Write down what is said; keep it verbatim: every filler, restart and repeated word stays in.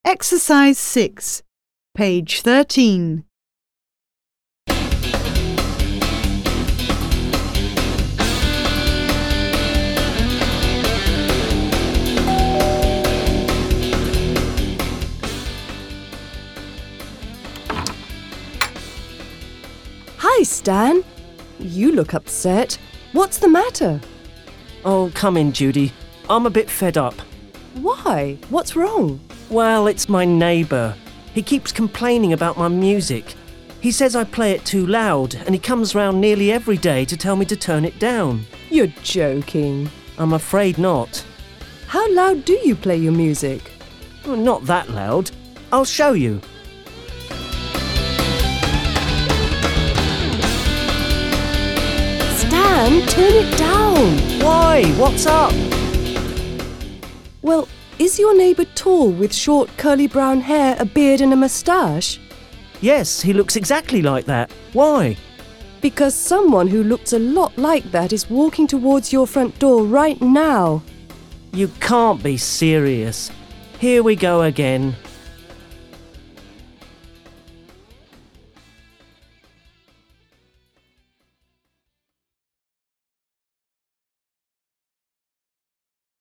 Exercise six, page thirteen. Hi, Stan. You look upset. What's the matter? Oh, come in, Judy. I'm a bit fed up. Why? What's wrong? Well, it's my neighbour. He keeps complaining about my music. He says I play it too loud, and he comes round nearly every day to tell me to turn it down. You're joking. I'm afraid not. How loud do you play your music? Well, not that loud. I'll show you. Stan, turn it down. Why? What's up? Well, is your neighbour tall with short curly brown hair, a beard and a moustache? Yes, he looks exactly like that. Why? Because someone who looks a lot like that is walking towards your front door right now. You can't be serious. Here we go again.